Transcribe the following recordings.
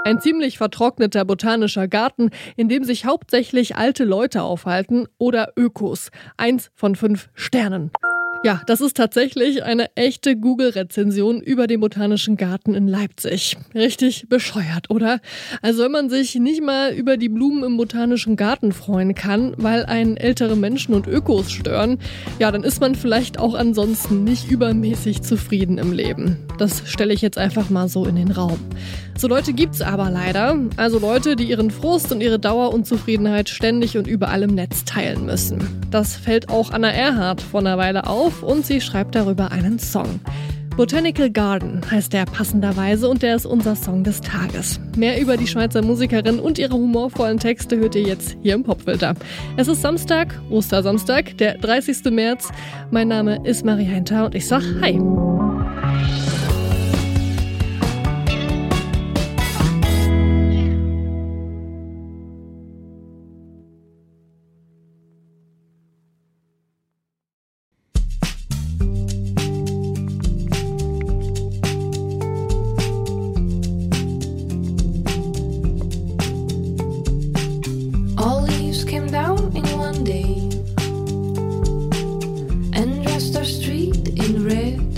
Ein ziemlich vertrockneter botanischer Garten, in dem sich hauptsächlich alte Leute aufhalten oder Ökos. 1 von 5 Sternen. Ja, das ist tatsächlich eine echte Google-Rezension über den Botanischen Garten in Leipzig. Richtig bescheuert, oder? Also wenn man sich nicht mal über die Blumen im Botanischen Garten freuen kann, weil einen ältere Menschen und Ökos stören, ja, dann ist man vielleicht auch ansonsten nicht übermäßig zufrieden im Leben. Das stelle ich jetzt einfach mal so in den Raum. So Leute gibt's aber leider. Also Leute, die ihren Frust und ihre Dauerunzufriedenheit ständig und überall im Netz teilen müssen. Das fällt auch Anna Erhardt vor einer Weile auf und sie schreibt darüber einen Song. Botanical Garden heißt der passenderweise und der ist unser Song des Tages. Mehr über die Schweizer Musikerin und ihre humorvollen Texte hört ihr jetzt hier im Popfilter. Es ist Samstag, Ostersamstag, der 30. März. Mein Name ist Marie Heinter und ich sag Hi. Came down in one day and dressed our street in red.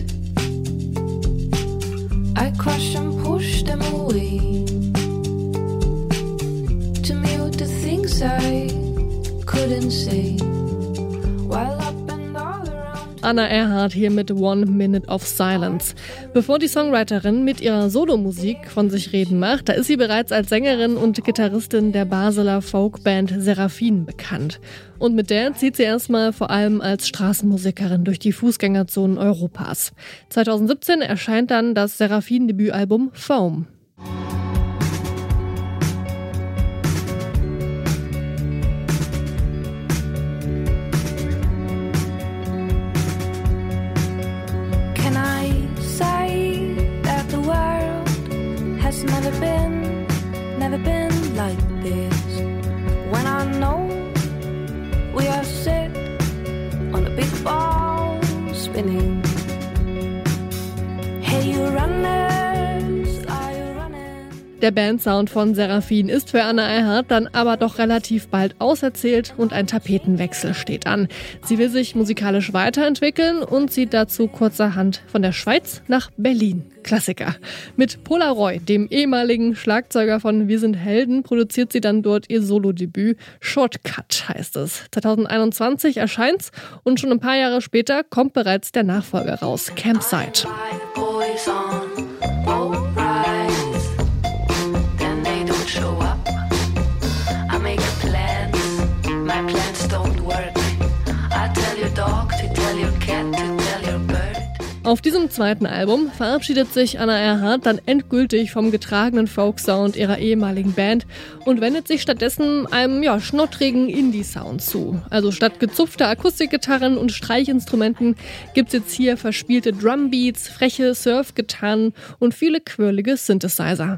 I crushed and pushed them away to mute the things I couldn't say. While up and all around. Anna Erhardt hier mit 1 Minute of Silence. Bevor die Songwriterin mit ihrer Solomusik von sich reden macht, da ist sie bereits als Sängerin und Gitarristin der Basler Folkband Seraphine bekannt. Und mit der zieht sie erstmal vor allem als Straßenmusikerin durch die Fußgängerzonen Europas. 2017 erscheint dann das Seraphine-Debütalbum Foam. Never been like this. When I know we are set on a big ball spinning. Hey, you runners, are you running? Der Bandsound von Seraphine ist für Anna Erhardt dann aber doch relativ bald auserzählt und ein Tapetenwechsel steht an. Sie will sich musikalisch weiterentwickeln und zieht dazu kurzerhand von der Schweiz nach Berlin. Klassiker. Mit Polaroid, dem ehemaligen Schlagzeuger von Wir sind Helden, produziert sie dann dort ihr Solodebüt. Shortcut heißt es. 2021 erscheint's und schon ein paar Jahre später kommt bereits der Nachfolger raus, Campsite. Auf diesem zweiten Album verabschiedet sich Anna Erhardt dann endgültig vom getragenen Folk-Sound ihrer ehemaligen Band und wendet sich stattdessen einem schnottrigen Indie-Sound zu. Also statt gezupfter Akustikgitarren und Streichinstrumenten gibt's jetzt hier verspielte Drumbeats, freche Surf-Gitarren und viele quirlige Synthesizer.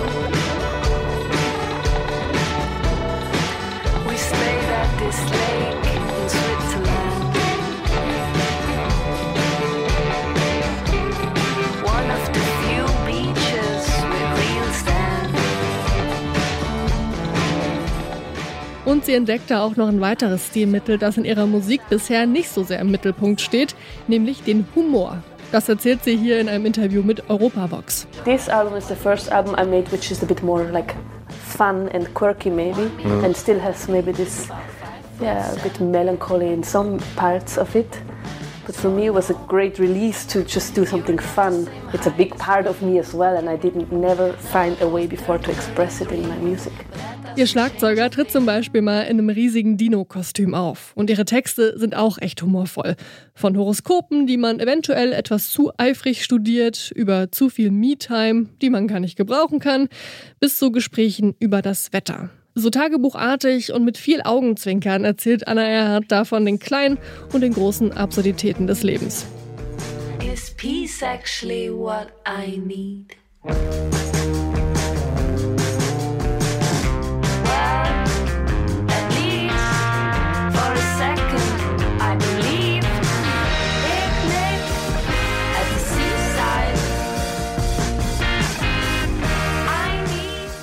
Und sie entdeckte auch noch ein weiteres Stilmittel, das in ihrer Musik bisher nicht so sehr im Mittelpunkt steht, nämlich den Humor. Das erzählt sie hier in einem Interview mit Europavox. This album is the first album I made, which is a bit more like fun and quirky maybe, and still has maybe this, a bit melancholy in some parts of it. But for me it was a great release to just do something fun. It's a big part of me as well and I didn't never find a way before to express it in my music. Ihr Schlagzeuger tritt zum Beispiel mal in einem riesigen Dino-Kostüm auf. Und ihre Texte sind auch echt humorvoll. Von Horoskopen, die man eventuell etwas zu eifrig studiert, über zu viel Me-Time, die man gar nicht gebrauchen kann, bis zu Gesprächen über das Wetter. So tagebuchartig und mit viel Augenzwinkern erzählt Anna Erhardt da von den kleinen und den großen Absurditäten des Lebens. Is peace actually what I need?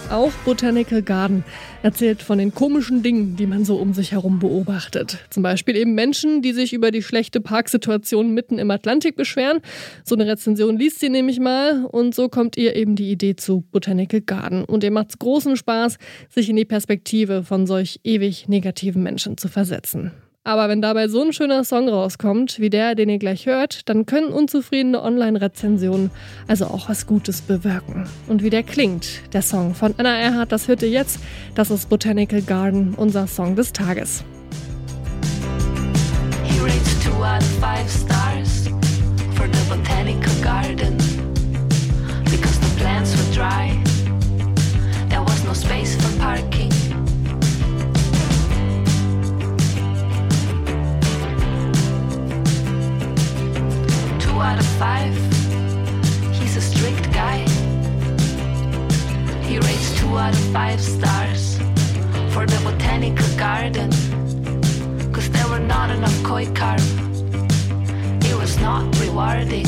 Auch Botanical Garden erzählt von den komischen Dingen, die man so um sich herum beobachtet. Zum Beispiel eben Menschen, die sich über die schlechte Parksituation mitten im Atlantik beschweren. So eine Rezension liest sie nämlich mal und so kommt ihr eben die Idee zu Botanical Garden. Und ihr macht's großen Spaß, sich in die Perspektive von solch ewig negativen Menschen zu versetzen. Aber wenn dabei so ein schöner Song rauskommt, wie der, den ihr gleich hört, dann können unzufriedene Online-Rezensionen also auch was Gutes bewirken. Und wie der klingt, der Song von Anna Erhardt, das hört ihr jetzt. Das ist Botanical Garden, unser Song des Tages. He rates 2 out of 5 stars for the Botanical Garden because the plants were dry. There was no space for parking. Out of 5, he's a strict guy. He rates 2 out of 5 stars for the Botanical Garden, 'cause there were not enough koi carp. It was not rewarding.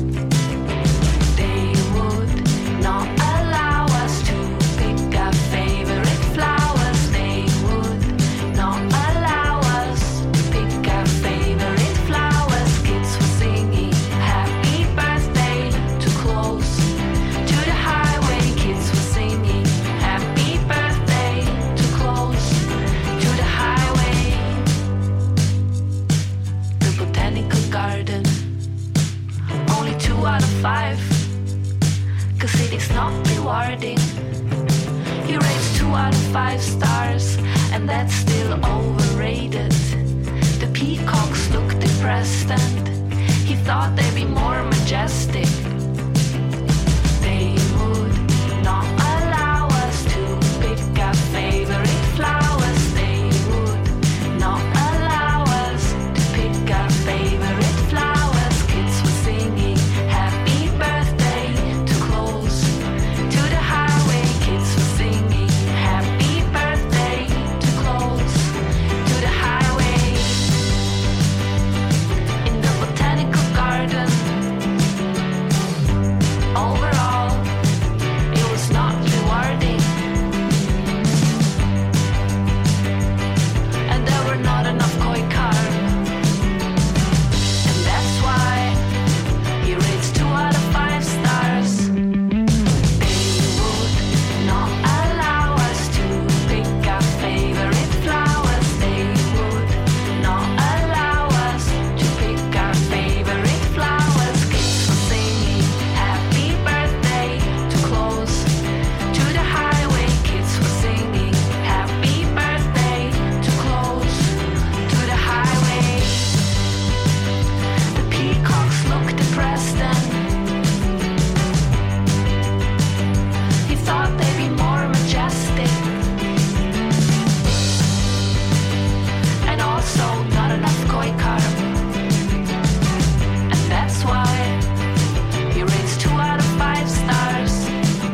They would not allow us to pick our favorite flowers. They would not allow us to pick our favorite flowers. Kids were singing happy birthday too close to the highway. Kids were singing happy birthday too close to the highway. The Botanical Garden, only 2 out of 5, 'cause it is not rewarding. He rates 2 out of 5 stars, and that's still overrated. The peacocks look depressed and he thought they'd be more majestic. They would not allow us to pick our favorite flowers. They would not allow us to pick our favorite flowers. Kids were singing happy birthday too close to the highway. Kids were singing happy birthday too close to the highway. In the Botanical Garden, overall, it was not rewarding. And there were not enough koi carp. And that's why he rates 2 out of 5 stars. They would not allow us to pick our favorite flowers. They would not allow us to pick our favorite flowers. Kids were singing happy birthday too close to the highway. Kids were singing happy birthday too close to the highway. The peacocks looked depressed and he thought they'd be more majestic. And also not enough koi carp. And that's why he rates 2 out of 5 stars.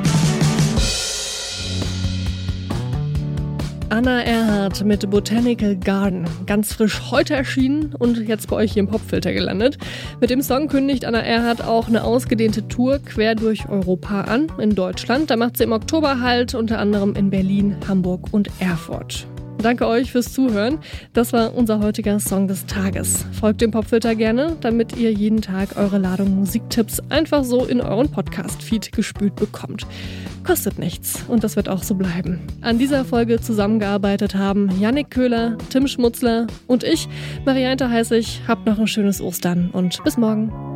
Anna Erhardt mit Botanical Garden. Ganz frisch heute erschienen und jetzt bei euch hier im Popfilter gelandet. Mit dem Song kündigt Anna Erhardt auch eine ausgedehnte Tour quer durch Europa an, in Deutschland. Da macht sie im Oktober Halt, unter anderem in Berlin, Hamburg und Erfurt. Danke euch fürs Zuhören. Das war unser heutiger Song des Tages. Folgt dem Popfilter gerne, damit ihr jeden Tag eure Ladung Musiktipps einfach so in euren Podcast-Feed gespült bekommt. Kostet nichts und das wird auch so bleiben. An dieser Folge zusammengearbeitet haben Yannick Köhler, Tim Schmutzler und ich. Marianne heiße ich. Habt noch ein schönes Ostern und bis morgen.